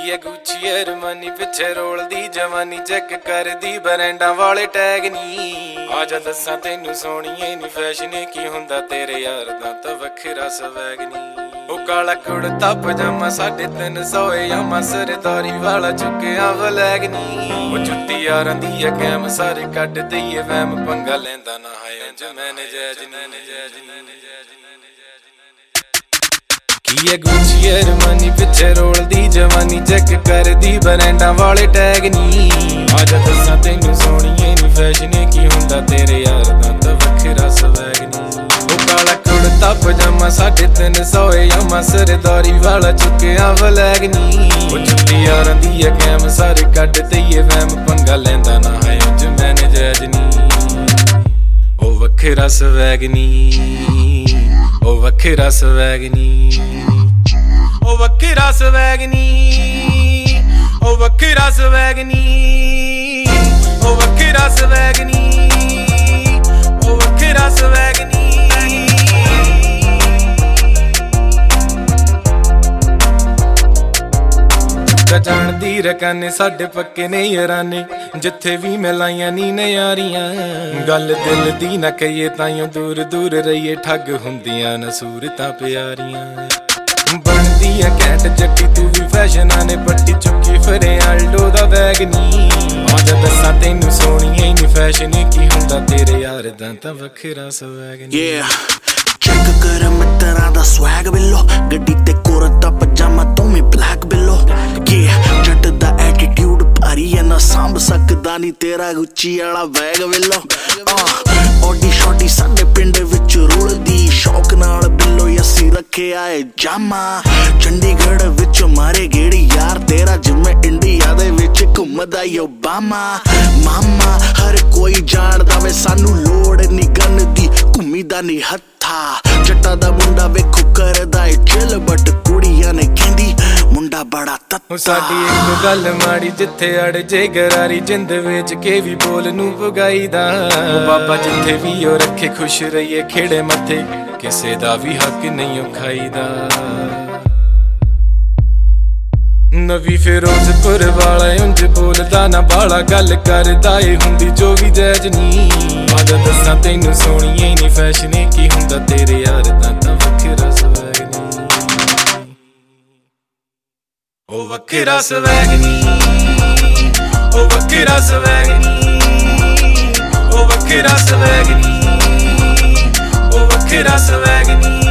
ਕੀ ਹੈ ਗੁੱਚੀ ਅਰਮਾਨੀ ਪਿੱਛੇ ਰੋਲਦੀ ਜਵਾਨੀ ਚੈੱਕ ਕਰਦੀ ਬਰੈਂਡਾਂ ਵਾਲੇ ਟੈਗ ਨੀ ਆਜਾ ਦੱਸਾਂ ਤੈਨੂੰ ਸੋਹਣੀਏ ਨੀ ਫੈਸ਼ਨ ਕੀ ਹੁੰਦਾ ਤੇਰੇ ਯਾਰ ਦਾ ਤਾਂ ਵੱਖਰਾ ਸਵੈਗ ਨੀ ਉਹ ਕਾਲਾ ਕੁੜਤਾ ਪਜਾਮਾ 350 ਯਾਮਾ ਸਰਦਾਰੀ ਵਾਲਾ ਚੁੱਕਿਆ ਵਲੈਗ ਨੀ ਉਹ ਜੁੱਤੀ ਯਾਰਾਂ ਦੀ ਆ ਕੈਮ ਸਾਰੇ ਕੱਢ ਦਈਏ ਵਹਿਮ ਪੰਗਾ ਲੈਂਦਾ ਨਾ ਹੈ ਜੋ ਮੈਂ ਨਜਾਇਜ਼ ਨੀ ਕੀ ਹੈ ਗੁੱਚੀ ਅਰਮਾਨੀ ਪਿੱਛੇ ਰੋਲਦੀ ਜਵਾਨੀ ਚੈੱਕ ਕਰਦੀ ਬਰੈਂਡਾਂ ਵਾਲੇ ਟੈਗ ਨੀ ਆਜਾ ਦੱਸਾਂ ਤੈਨੂੰ ਸੋਹਣੀਏ ਨੀ ਫੈਸ਼ਨ ਕੀ ਹੁੰਦਾ ਤੇਰੇ ਯਾਰ ਦਾ ਤਾਂ ਵੱਖਰਾ ਸਵੈਗ ਨੀ ਉਹ ਕਾਲਾ ਕੁੜਤਾ ਪਜਾਮਾ 350 ਯਾਮਾ ਸਰਦਾਰੀ ਵਾਲਾ ਚੁੱਕਿਆ ਵਲੈਗ ਨੀ ਉਹ ਜੁੱਤੀ ਯਾਰਾਂ ਦੀ ਆ ਕੈਮ ਸਾਰੇ ਕੱਢ ਦਈਏ ਵਹਿਮ ਪੰਗਾ ਲੈਂਦਾ ਨਾ ਹੈ ਜੋ ਮੈਂ ਨਜਾਇਜ਼ ਨੀ ਉਹ ਵੱਖਰਾ ਸਵੈਗ ਨੀ ਉਹ ਵੱਖਰਾ ਸਵੈਗ ਨੀ ਉਹ ਵੱਖਰਾ ਸਵੈਗ ਨੀ ਉਹ ਵੱਖਰਾ ਸਵੈਗ ਨੀ ਉਹ ਵੱਖਰਾ ਸਵੈਗ ਨੀ ਉਹ ਵੱਖਰਾ ਸਵੈਗ ਨੀ ਜਾਣਦੀ ਰਕਾਨੇ ਸਾਡੇ ਪੱਕੇ ਨੇ ਯਾਰਾਨੇ ਜਿੱਥੇ ਵੀ ਮਿਲਾਈਆਂ ਨੀ ਨਿਆਰੀਆਂ ਗੱਲ ਦਿਲ ਦੀ ਨਾ ਕਹੀਏ ਤਾਈਓ ਦੂਰ ਦੂਰ ਰਹੀਏ ਠੱਗ ਹੁੰਦੀਆਂ ਨਾ ਸੂਰਤਾਂ ਪਿਆਰੀਆਂ ਬਣਦੀ ਆ ਕੈਂਟ ਜੱਟੀ ਤੂੰ ਵੀ ਫੈਸ਼ਨਾਂ ਨੇ ਪੱਟੀ ਚੁੱਕੀ ਫਿਰੇ ਆਲਡੋ ਦਾ ਬੈਗ ਨੀ ਆਜਾ ਦੱਸਾਂ ਤੈਨੂੰ ਸੋਹਣੀਏ ਨੀ ਫੈਸ਼ਨ ਕੀ ਹੁੰਦਾ ਤੇਰੇ ਯਾਰ ਦਾ ਤਾਂ ਵੱਖਰਾ ਸਵੈਗ ਨੀ ਚੈੱਕ ਕਰ ਮਿੱਤਰਾਂ ਦਾ ਸਵੈਗ ਬਿੱਲੋ ਗੱਡੀ ਤੇ ਕੁੜਤਾ ਪਜਾਮਾ ਤੂੰ ਵੀ ਬਲੈਕ ਬਿੱਲੋ ਜੱਟ ਦਾ ਐਟੀਟਿਊਡ ਭਾਰੀ ਐ ਨਾ ਸਾਂਭ ਸਕਦਾ ਨੀ ਤੇਰਾ ਗੁੱਚੀ ਵਾਲਾ ਬੈਗ ਬਿੱਲੋ ਓਡੀ ਸ਼ੋਡੀ ਸਾਡੇ ਪਿੰਡ ਵਿੱਚ ਰੁਲਦੀ ਸ਼ੌਕ ਨਾਲ ਬਿੱਲੋ ਅਸੀਂ ਰੱਖਿਆ ਏ ਜਾਮਾ ਚੰਡੀਗੜ੍ਹ ਵਿੱਚ ਮਾਰੇ ਗੇੜੀ ਯਾਰ ਤੇਰਾ ਜਿਵੇਂ ਇੰਡੀਆ ਦੇ ਵਿੱਚ ਘੁੰਮਦਾ ਓਬਾਮਾ ਮਾਮਾ ਹਰ ਕੋਈ ਜਾਣਦਾ ਵੇ ਸਾਨੂੰ ਲੋੜ ਨੀ ਗਨ ਦੀ ਘੁੰਮੀਦਾ ਨੀ ਹੱਥਾ ਜੱਟਾ ਦਾ ਮੁੰਡਾ ਵੇਖੋ ਕਰਦਾ ਏ ਚਿਲ ਬਟ ਕੁੜੀਆਂ ਨੇ ਕਹਿੰਦੀ ਮੁੰਡਾ ਬੜਾ ਤੱਤਾ ਸਾਡੀ ਇੱਕ ਗੱਲ ਮਾੜੀ ਜਿੱਥੇ ਅੜ ਜੇ ਗਰਾਰੀ ਜਿੰਦ ਵੇਚ ਕੇ ਵੀ ਬੋਲ ਨੂੰ ਵਗਾਈਦਾ ਬਾਬਾ ਜਿੱਥੇ ਵੀ ਉਹ ਰੱਖੇ ਖੁਸ਼ ਰਹੀਏ ਖੇੜੇ ਮੱਥੇ ਕਿਸੇ ਦਾ ਵੀ ਹੱਕ ਨਹੀਂ ਖਾਈਦਾ ਨਵੀਂ ਫਿਰੋਜ਼ਪੁਰ ਵਾਲਾ ਉਂਝ ਬੋਲਦਾ ਨਾ ਬਾਲਾ ਗੱਲ ਕਰਦਾ ਏ ਹੁੰਦੀ ਜੋ ਵੀ ਜਾਇਜ਼ ਨੀ ਆਜਾ ਦੱਸਾਂ ਤੈਨੂੰ ਸੋਹਣੀਏ ਨੀ ਫੈਸ਼ਨ ਕੀ ਹੁੰਦਾ ਤੇਰੇ ਯਾਰ ਦਾ ਤਾਂ ਵੱਖਰਾ ਸਵੈਗ ਨੀ ਉਹ ਵੱਖਰਾ ਸਵੈਗ ਨੀ ਉਹ ਵੱਖਰਾ ਸਵੈਗ ਨੀ ਉਹ ਵੱਖਰਾ ਸਵੈਗ ਨੀ ਉਹ ਵੱਖਰਾ ਸਵੈਗ ਨੀ